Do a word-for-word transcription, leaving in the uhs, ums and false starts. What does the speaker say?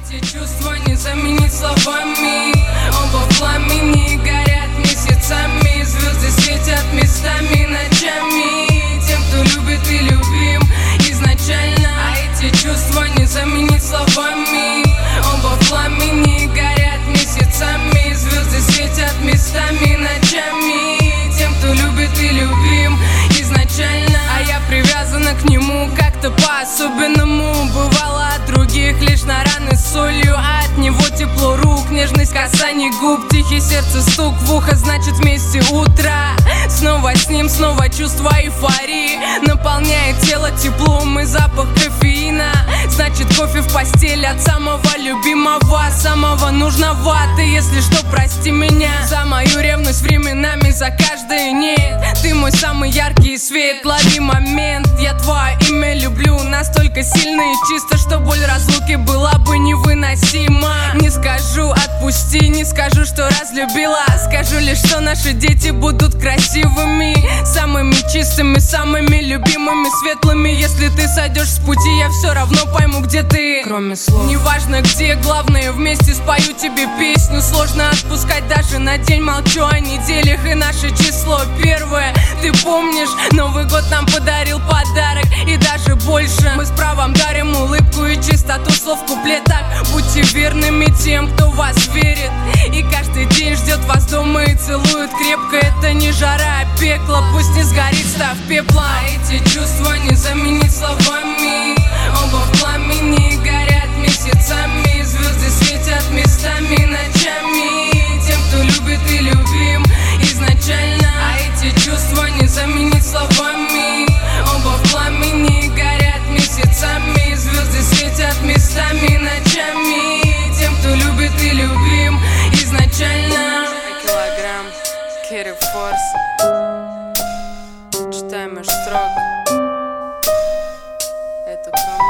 эти чувства не заменить словами. Оба в пламени горят месяцами, звезды светят местами ночами. Тем, кто любит и любим изначально. А эти чувства не заменить словами. Оба в пламени горят месяцами, звезды светят местами ночами. Тем, кто любит и любим изначально. А я привязана к нему как-то по-особенному. Бывало от других лишь на раны с солью, а от него тепло рук, нежность касаний губ, тихий сердце стук в ухо, значит вместе утро. Снова с ним, снова чувство эйфории наполняет тело теплом и запах кофеина. Значит кофе в постель от самого любимого, самого нужного. Ты, если что, прости меня за мою ревность временами, за каждое нет. Ты мой самый яркий свет, лови момент. Я твое имя люблю настолько сильно и чисто, что боль разлуки была бы невыносима. Не скажу отпусти, не скажу, что разлюбила, скажу лишь, что наши дети будут красивыми, самыми чистыми, самыми любимыми, светлыми. Если ты сойдешь с пути, я все равно пойму, где ты, кроме слов. Неважно где, главное вместе спою тебе песню. Сложно отпускать даже на день, молчу о неделях и наше число первое. Ты помнишь, Новый год нам подарил подарок и даже больше. Мы с правом дарим улыбку и чистоту слов в куплетах. Будьте верными тем, кто в вас верит, и каждый день ждет вас дома и целует крепко. Это не жара, а пекло, пусть не сгорит, став пеплом. А эти чувства не заменить словами. Оба в пламени горят месяцами, звезды светят местами ночами. Тем, кто любит и любим изначально. А эти чувства не заменить словами. Оба в пламени горят месяцами, звезды светят местами ночами. Тем, кто любит и любим изначально. Килограмм, Керри Форс. Читаем меж строк. Это про